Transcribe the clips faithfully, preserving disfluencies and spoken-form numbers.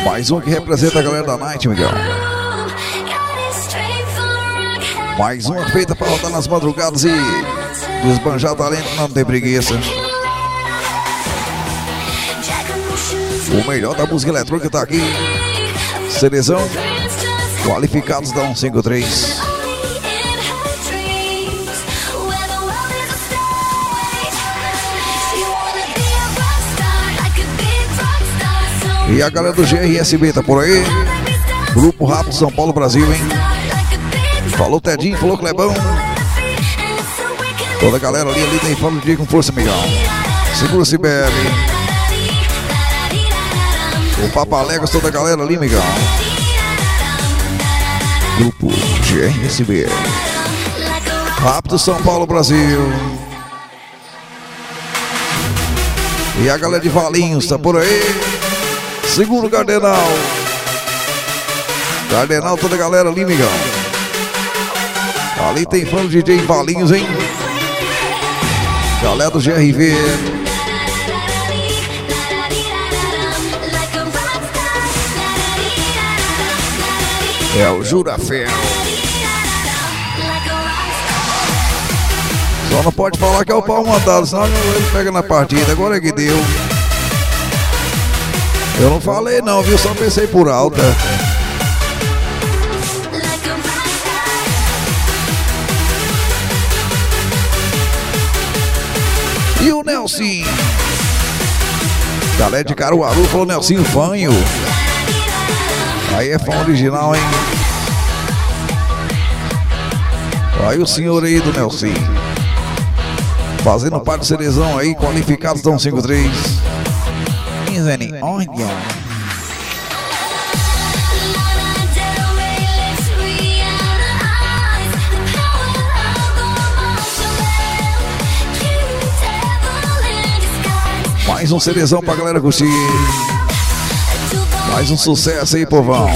Mais um que representa a galera da Night, Miguel. Mais uma feita para rodar nas madrugadas e desbanjar talento, não tem preguiça. O melhor da música eletrônica tá aqui. Cerezão, qualificados da cento e cinquenta e três. E a galera do G R S B tá por aí. Grupo Rápido São Paulo Brasil, hein? Falou Tedinho, falou Clebão. Toda a galera ali, ali tem fala de dia com força, Miguel. Segura-se, bebe. O Papaléguas, toda a galera ali, Miguel. Grupo G R S B. Rápido São Paulo Brasil. E a galera de Valinhos tá por aí. Segura o Cardenal. Cardenal, toda a galera ali, Miguel. Ali tem fã do D J Valinhos, hein? Galera do G R V. É o Jurafel. Só não pode falar que é o pau mandado, senão ele pega na partida. Agora é que deu. Eu não falei não, viu? Só pensei por alta. E o Nelson? Galera de Caruaru falou Nelson Fanho. Aí é fã original, hein? Aí o senhor aí do Nelson. Fazendo parte do Cerezão aí, qualificados da cento e cinquenta e três. Olha. Mais um Cerezão pra galera curtir. Mais um sucesso aí, povão.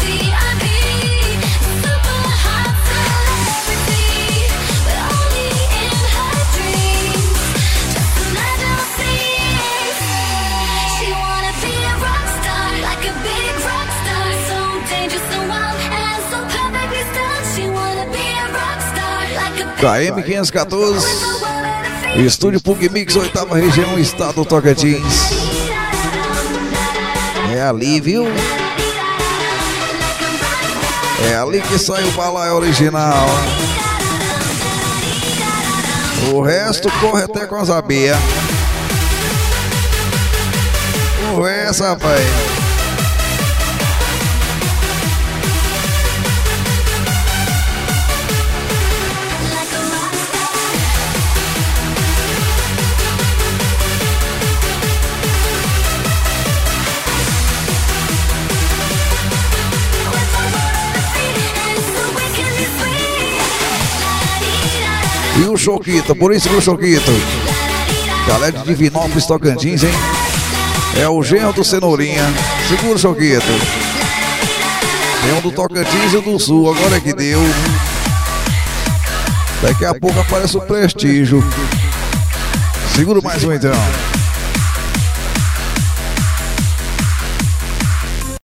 K M quinhentos e quatorze, Estúdio Pug Mix, oitava região, estado do Tocantins. É ali, viu? É ali que sai o balaio original. O resto corre até com as abelhas. O resto, rapaz. E o Choquito, por isso que o Choquito. Galera de Divinópolis, Tocantins, hein? É o genro do Cenourinha. Segura o Choquito. Tem um do Tocantins e o do Sul, agora é que deu. Daqui a pouco aparece o Prestígio. Segura mais um então.